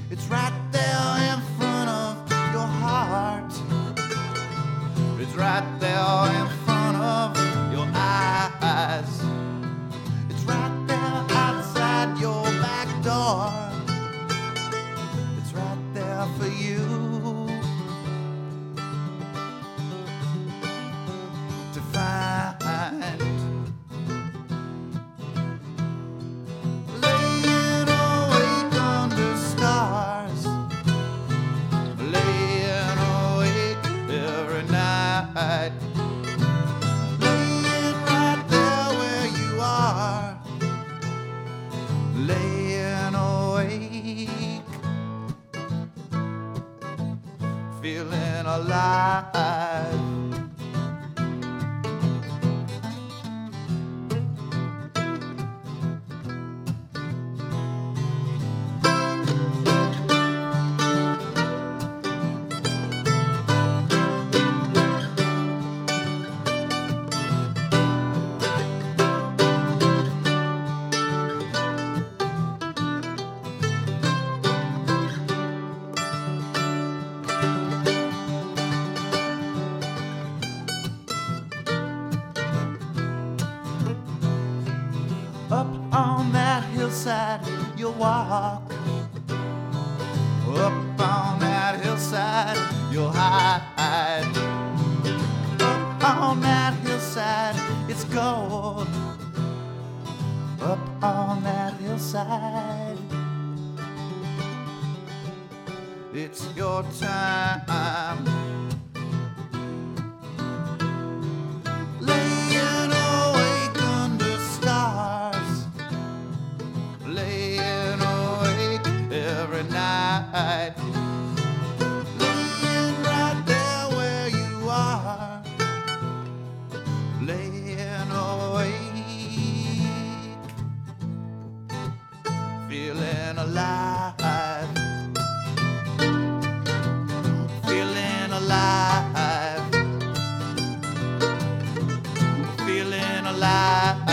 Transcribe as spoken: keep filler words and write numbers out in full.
It's right there in front of your heart. It's right there in front of your eyes. It's right there outside your back door. It's right there for you to find. Laying awake under stars, laying awake every night, laying right there where you are, laying awake, feeling alive. Up on that hillside you'll walk. Up on that hillside you'll hide. Up on that hillside it's gold. Up on that hillside it's your time. Laying awake under stars, laying awake every night, laying right there where you are, laying awake, feeling alive, feeling alive, feeling alive.